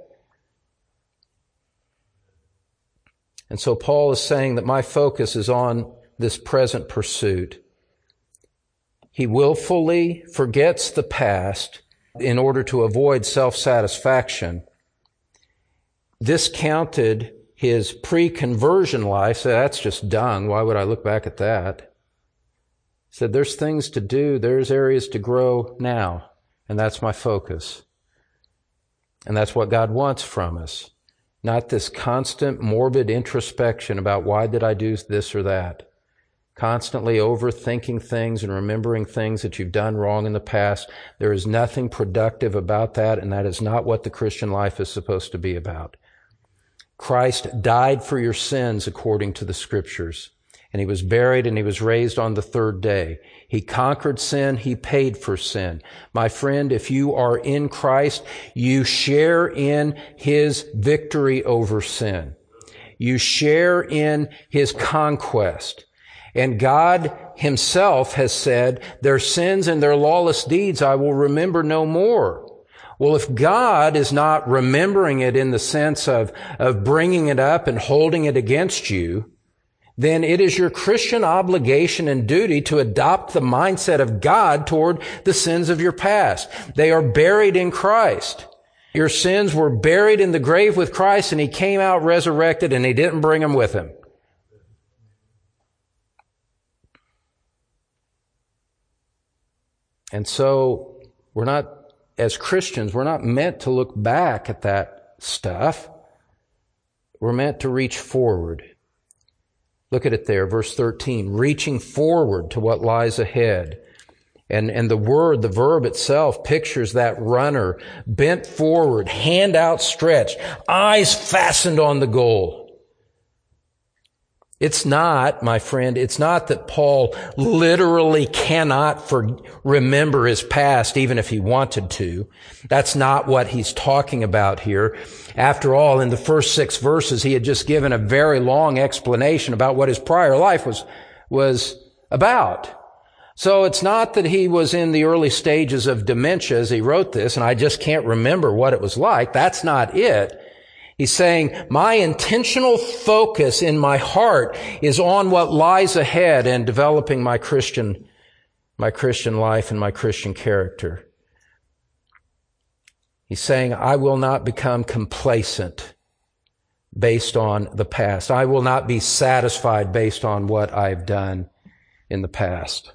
And so Paul is saying that my focus is on this present pursuit. He willfully forgets the past in order to avoid self-satisfaction, discounted his pre-conversion life, said, that's just dung. Why would I look back at that? Said, there's things to do. There's areas to grow now. And that's my focus. And that's what God wants from us. Not this constant morbid introspection about why did I do this or that. Constantly overthinking things and remembering things that you've done wrong in the past. There is nothing productive about that, and that is not what the Christian life is supposed to be about. Christ died for your sins according to the Scriptures. And he was buried and he was raised on the third day. He conquered sin. He paid for sin. My friend, if you are in Christ, you share in his victory over sin. You share in his conquest. And God himself has said, their sins and their lawless deeds I will remember no more. Well, if God is not remembering it in the sense of bringing it up and holding it against you, then it is your Christian obligation and duty to adopt the mindset of God toward the sins of your past. They are buried in Christ. Your sins were buried in the grave with Christ, and he came out resurrected, and he didn't bring them with him. And so as Christians, we're not meant to look back at that stuff. We're meant to reach forward. Look at it there, verse 13, reaching forward to what lies ahead. And the verb itself pictures that runner bent forward, hand outstretched, eyes fastened on the goal. It's not, my friend, it's not that Paul literally cannot remember his past even if he wanted to. That's not what he's talking about here. After all, in the first 6 verses, he had just given a very long explanation about what his prior life was about. So it's not that he was in the early stages of dementia as he wrote this, and I just can't remember what it was like. That's not it. He's saying, my intentional focus in my heart is on what lies ahead and developing my Christian life and my Christian character. He's saying, I will not become complacent based on the past. I will not be satisfied based on what I've done in the past.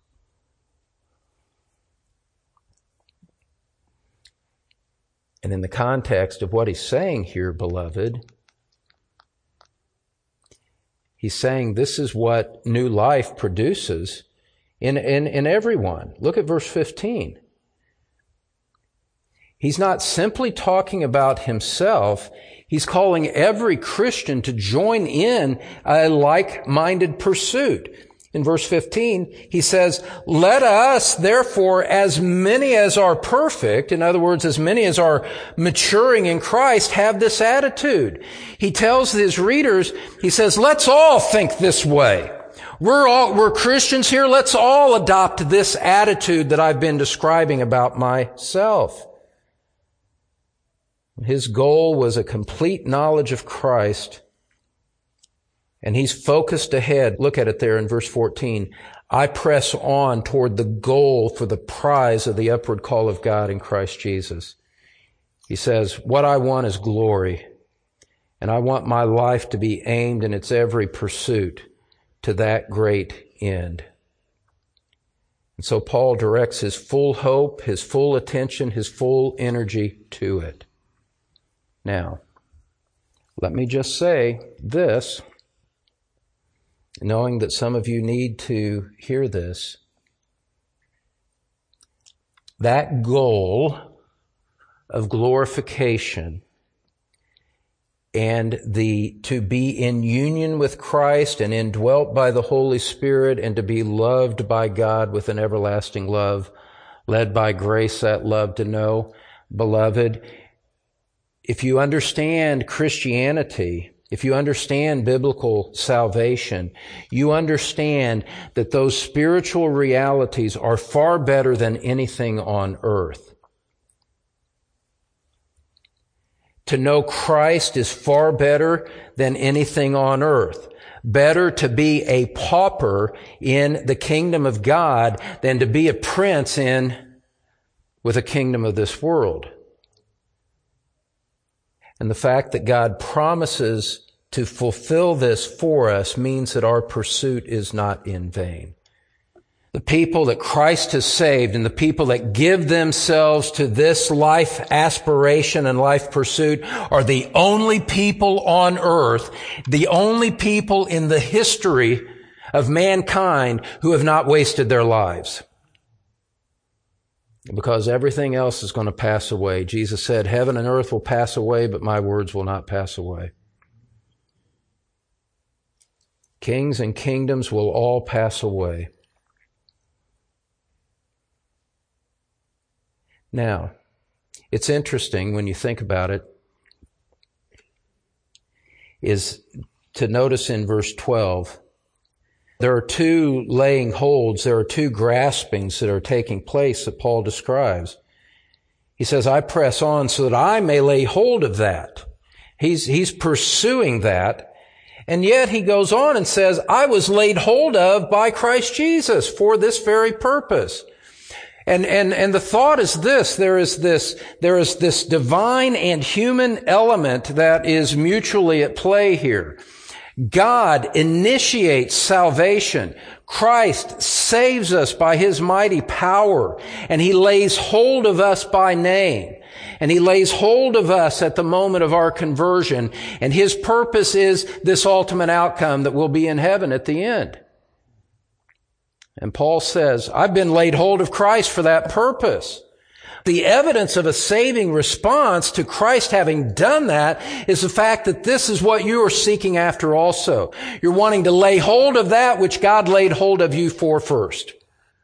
And in the context of what he's saying here, beloved, he's saying this is what new life produces in everyone. Look at verse 15. He's not simply talking about himself. He's calling every Christian to join in a like-minded pursuit. In verse 15, he says, let us, therefore, as many as are perfect, in other words, as many as are maturing in Christ, have this attitude. He tells his readers, he says, let's all think this way. We're Christians here. Let's all adopt this attitude that I've been describing about myself. His goal was a complete knowledge of Christ. And he's focused ahead. Look at it there in verse 14. I press on toward the goal for the prize of the upward call of God in Christ Jesus. He says, what I want is glory. And I want my life to be aimed in its every pursuit to that great end. And so Paul directs his full hope, his full attention, his full energy to it. Now, let me just say this, knowing that some of you need to hear this. That goal of glorification and to be in union with Christ and indwelt by the Holy Spirit and to be loved by God with an everlasting love, led by grace that love to know, beloved, if you understand Christianity, if you understand biblical salvation, you understand that those spiritual realities are far better than anything on earth. To know Christ is far better than anything on earth. Better to be a pauper in the kingdom of God than to be a prince with the kingdom of this world. And the fact that God promises to fulfill this for us means that our pursuit is not in vain. The people that Christ has saved and the people that give themselves to this life aspiration and life pursuit are the only people on earth, the only people in the history of mankind who have not wasted their lives. Because everything else is going to pass away. Jesus said, heaven and earth will pass away, but my words will not pass away. Kings and kingdoms will all pass away. Now, it's interesting when you think about it, is to notice in verse 12, there are two laying holds, there are two graspings that are taking place that Paul describes. He says, I press on so that I may lay hold of that. He's pursuing that. And yet he goes on and says, I was laid hold of by Christ Jesus for this very purpose. And the thought is this, there is this divine and human element that is mutually at play here. God initiates salvation. Christ saves us by His mighty power, and He lays hold of us by name. And He lays hold of us at the moment of our conversion, and His purpose is this ultimate outcome that will be in heaven at the end. And Paul says, I've been laid hold of Christ for that purpose. The evidence of a saving response to Christ having done that is the fact that this is what you are seeking after also. You're wanting to lay hold of that which God laid hold of you for first.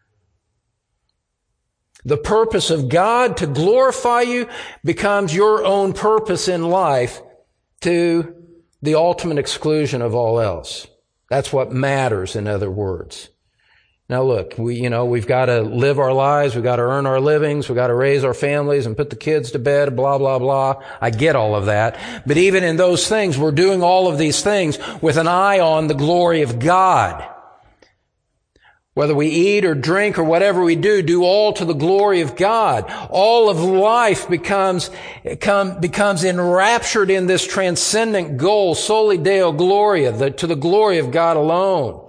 The purpose of God to glorify you becomes your own purpose in life to the ultimate exclusion of all else. That's what matters, in other words. Now look, we've got to live our lives, we've got to earn our livings, we've got to raise our families and put the kids to bed, blah, blah, blah. I get all of that. But even in those things, we're doing all of these things with an eye on the glory of God. Whether we eat or drink or whatever we do all to the glory of God. All of life becomes enraptured in this transcendent goal, soli Deo Gloria, to the glory of God alone.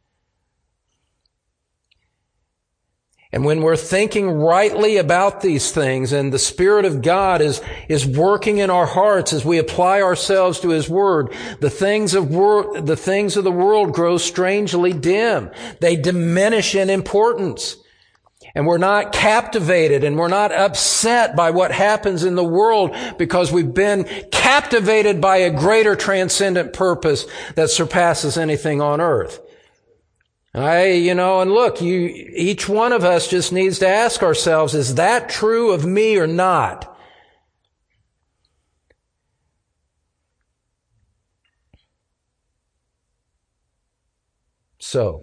And when we're thinking rightly about these things and the Spirit of God is working in our hearts as we apply ourselves to His Word, the things of the world grow strangely dim. They diminish in importance. And we're not captivated and we're not upset by what happens in the world because we've been captivated by a greater transcendent purpose that surpasses anything on earth. And look, each one of us just needs to ask ourselves, is that true of me or not? So,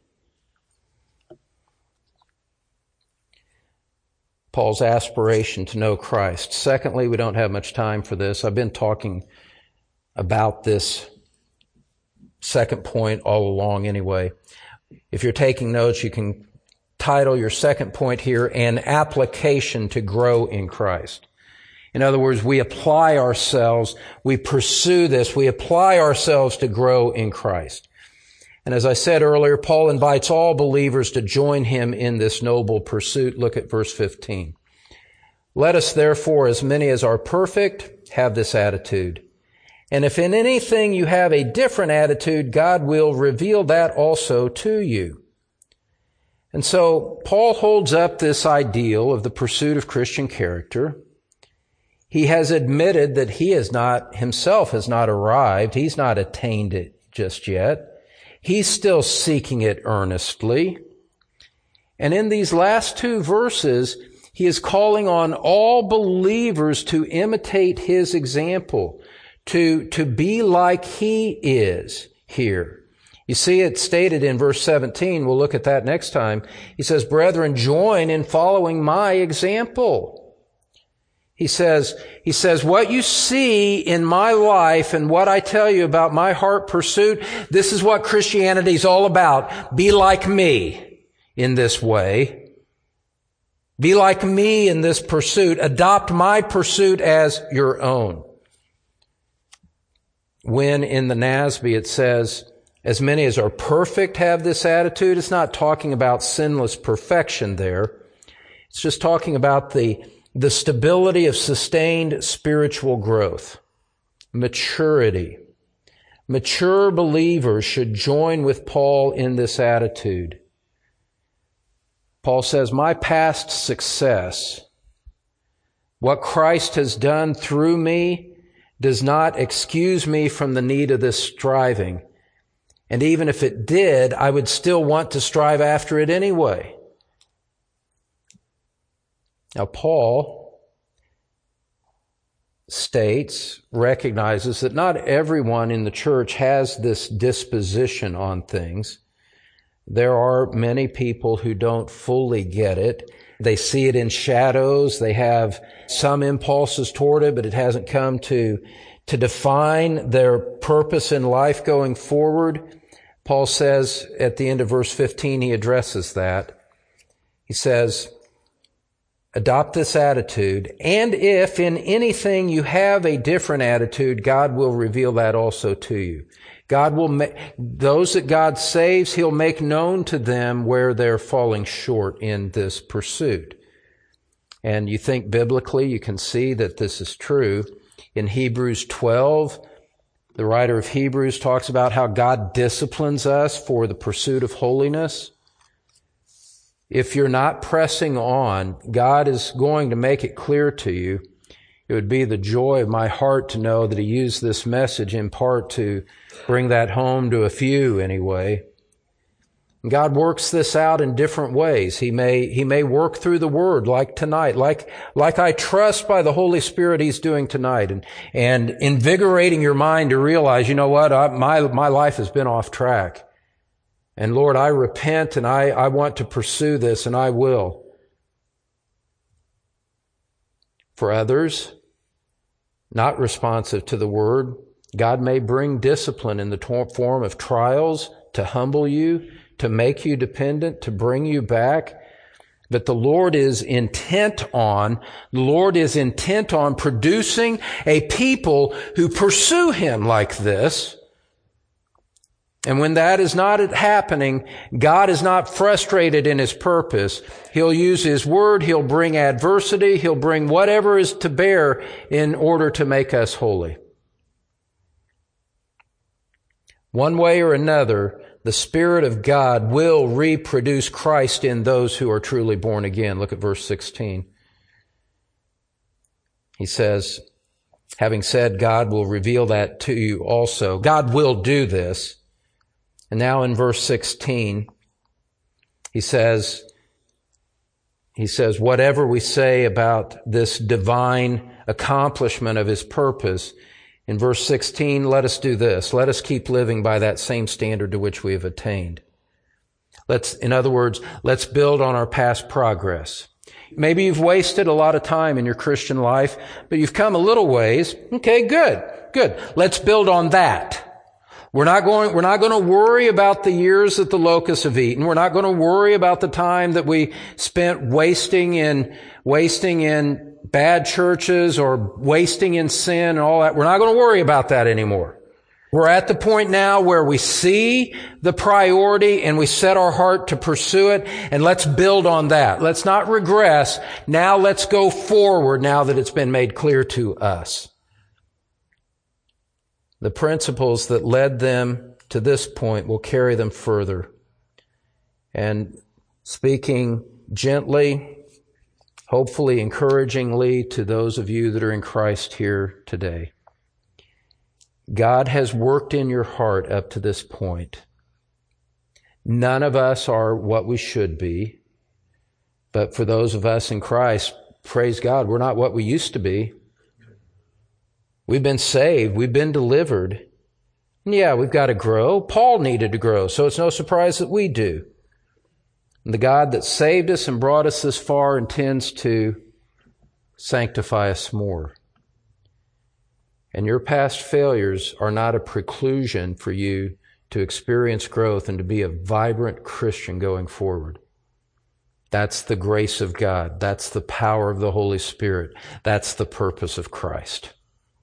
Paul's aspiration to know Christ. Secondly, we don't have much time for this. I've been talking about this second point all along anyway. If you're taking notes, you can title your second point here, An Application to Grow in Christ. In other words, we apply ourselves, we pursue this, we apply ourselves to grow in Christ. And as I said earlier, Paul invites all believers to join him in this noble pursuit. Look at verse 15. Let us therefore, as many as are perfect, have this attitude. And if in anything you have a different attitude, God will reveal that also to you. And so Paul holds up this ideal of the pursuit of Christian character. He has admitted that he himself has not arrived. He's not attained it just yet. He's still seeking it earnestly. And in these last two verses, he is calling on all believers to imitate his example, to be like he is here. You see it stated in verse 17. We'll look at that next time. He says, brethren, join in following my example. He says, what you see in my life and what I tell you about my heart pursuit, this is what Christianity is all about. Be like me in this way. Be like me in this pursuit. Adopt my pursuit as your own. When in the NASB it says, as many as are perfect have this attitude, it's not talking about sinless perfection there. It's just talking about the stability of sustained spiritual growth, maturity. Mature believers should join with Paul in this attitude. Paul says, my past success, what Christ has done through me, does not excuse me from the need of this striving. And even if it did, I would still want to strive after it anyway. Now, Paul recognizes that not everyone in the church has this disposition on things. There are many people who don't fully get it. They see it in shadows. They have some impulses toward it, but it hasn't come to define their purpose in life going forward. Paul says at the end of verse 15, he addresses that. He says, adopt this attitude, and if in anything you have a different attitude, God will reveal that also to you. God will those that God saves, He'll make known to them where they're falling short in this pursuit. And you think biblically, you can see that this is true. In Hebrews 12, the writer of Hebrews talks about how God disciplines us for the pursuit of holiness. If you're not pressing on, God is going to make it clear to you. It would be the joy of my heart to know that He used this message in part to bring that home to a few anyway. And God works this out in different ways. He may work through the Word like tonight, like I trust by the Holy Spirit He's doing tonight, and invigorating your mind to realize, you know what, my life has been off track. And Lord, I repent and I want to pursue this, and I will. For others, not responsive to the Word, God may bring discipline in the form of trials to humble you, to make you dependent, to bring you back. But the Lord is intent on producing a people who pursue Him like this. And when that is not happening, God is not frustrated in His purpose. He'll use His Word, He'll bring adversity, He'll bring whatever is to bear in order to make us holy. One way or another, the Spirit of God will reproduce Christ in those who are truly born again. Look at verse 16. He says, having said God will reveal that to you also. God will do this. And now in verse 16, he says, whatever we say about this divine accomplishment of his purpose, in verse 16, let us do this. Let us keep living by that same standard to which we have attained. In other words, let's build on our past progress. Maybe you've wasted a lot of time in your Christian life, but you've come a little ways. Okay, good. Let's build on that. We're not going to worry about the years that the locusts have eaten. We're not going to worry about the time that we spent wasting in bad churches or wasting in sin and all that. We're not going to worry about that anymore. We're at the point now where we see the priority and we set our heart to pursue it, and let's build on that. Let's not regress. Now let's go forward now that it's been made clear to us. The principles that led them to this point will carry them further. And speaking gently, hopefully encouragingly to those of you that are in Christ here today, God has worked in your heart up to this point. None of us are what we should be, but for those of us in Christ, praise God, we're not what we used to be. We've been saved. We've been delivered. And yeah, we've got to grow. Paul needed to grow, so it's no surprise that we do. And the God that saved us and brought us this far intends to sanctify us more. And your past failures are not a preclusion for you to experience growth and to be a vibrant Christian going forward. That's the grace of God. That's the power of the Holy Spirit. That's the purpose of Christ.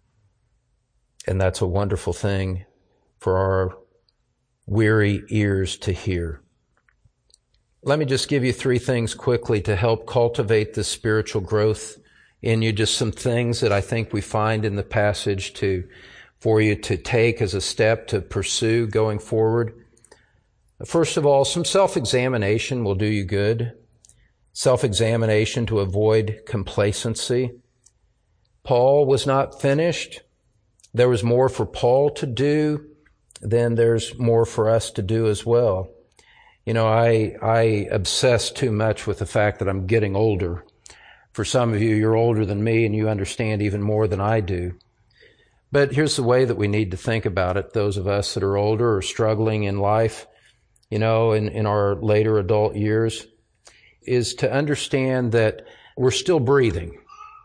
And that's a wonderful thing for our weary ears to hear. Let me just give you 3 things quickly to help cultivate this spiritual growth in you. Just some things that I think we find in the passage for you to take as a step to pursue going forward. First of all, some self-examination will do you good. Self-examination to avoid complacency. Paul was not finished. There was more for Paul to do, then there's more for us to do as well. You know, I obsess too much with the fact that I'm getting older. For some of you, you're older than me and you understand even more than I do. But here's the way that we need to think about it, those of us that are older or struggling in life, you know, in our later adult years, is to understand that we're still breathing.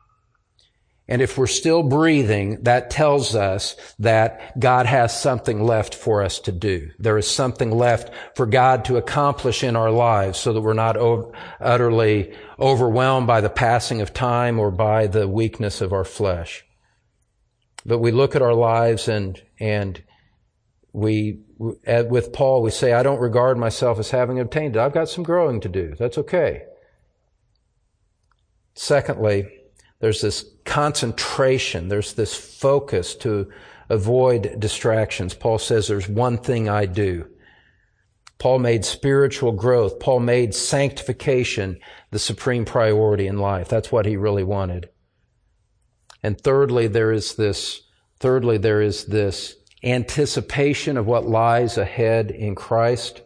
And if we're still breathing, that tells us that God has something left for us to do. There is something left for God to accomplish in our lives so that we're not utterly overwhelmed by the passing of time or by the weakness of our flesh. But we look at our lives and with Paul, we say, I don't regard myself as having obtained it. I've got some growing to do. That's okay. Secondly, there's this concentration. There's this focus to avoid distractions. Paul says there's one thing I do. Paul made spiritual growth. Paul made sanctification the supreme priority in life. That's what he really wanted. And thirdly, there is this anticipation of what lies ahead in Christ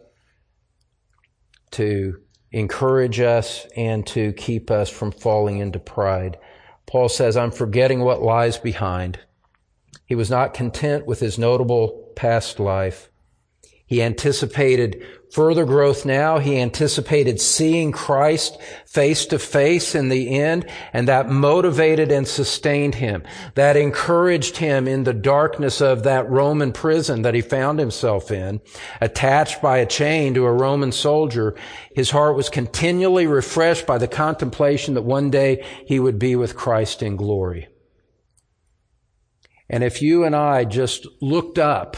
to encourage us and to keep us from falling into pride. Paul says, I'm forgetting what lies behind. He was not content with his notable past life. He anticipated further growth now. He anticipated seeing Christ face to face in the end, and that motivated and sustained him. That encouraged him in the darkness of that Roman prison that he found himself in, attached by a chain to a Roman soldier. His heart was continually refreshed by the contemplation that one day he would be with Christ in glory. And if you and I just looked up,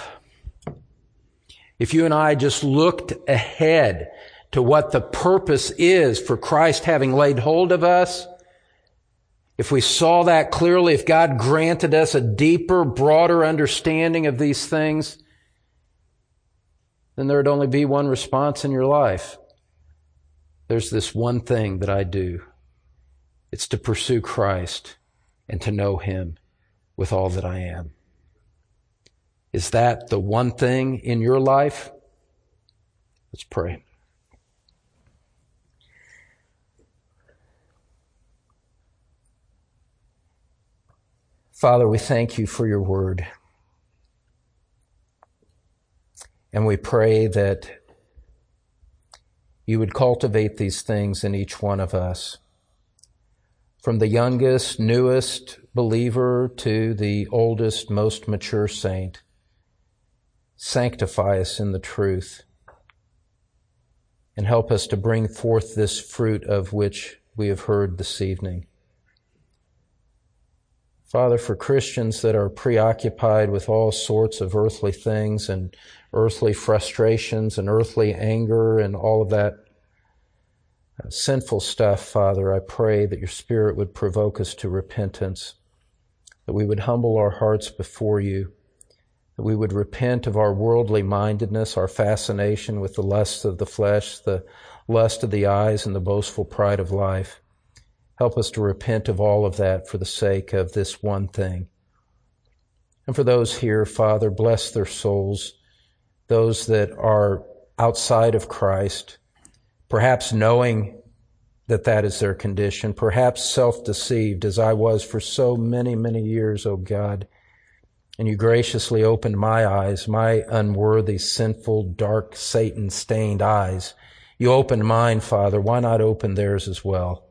if you and I just looked ahead to what the purpose is for Christ having laid hold of us, if we saw that clearly, if God granted us a deeper, broader understanding of these things, then there would only be one response in your life. There's this one thing that I do. It's to pursue Christ and to know Him with all that I am. Is that the one thing in your life? Let's pray. Father, we thank you for your word. And we pray that you would cultivate these things in each one of us. From the youngest, newest believer to the oldest, most mature saint, sanctify us in the truth and help us to bring forth this fruit of which we have heard this evening. Father, for Christians that are preoccupied with all sorts of earthly things and earthly frustrations and earthly anger and all of that sinful stuff, Father, I pray that your Spirit would provoke us to repentance, that we would humble our hearts before you, that we would repent of our worldly mindedness, our fascination with the lusts of the flesh, the lust of the eyes, and the boastful pride of life. Help us to repent of all of that for the sake of this one thing. And for those here, Father, bless their souls, those that are outside of Christ, perhaps knowing that that is their condition, perhaps self-deceived as I was for so many, many years, O God. And you graciously opened my eyes, my unworthy, sinful, dark, Satan-stained eyes. You opened mine, Father. Why not open theirs as well?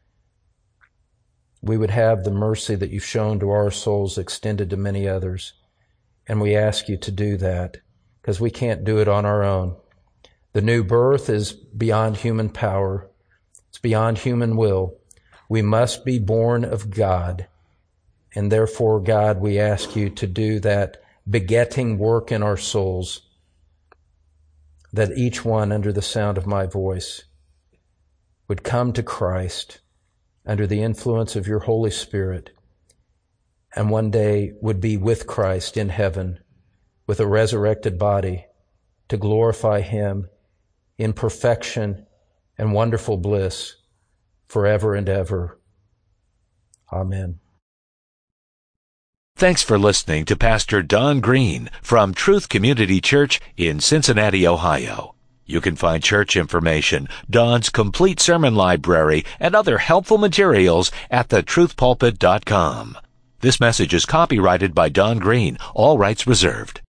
We would have the mercy that you've shown to our souls extended to many others. And we ask you to do that because we can't do it on our own. The new birth is beyond human power. It's beyond human will. We must be born of God. And therefore, God, we ask you to do that begetting work in our souls, that each one under the sound of my voice would come to Christ under the influence of your Holy Spirit, and one day would be with Christ in heaven with a resurrected body to glorify him in perfection and wonderful bliss forever and ever. Amen. Thanks for listening to Pastor Don Green from Truth Community Church in Cincinnati, Ohio. You can find church information, Don's complete sermon library, and other helpful materials at thetruthpulpit.com. This message is copyrighted by Don Green, all rights reserved.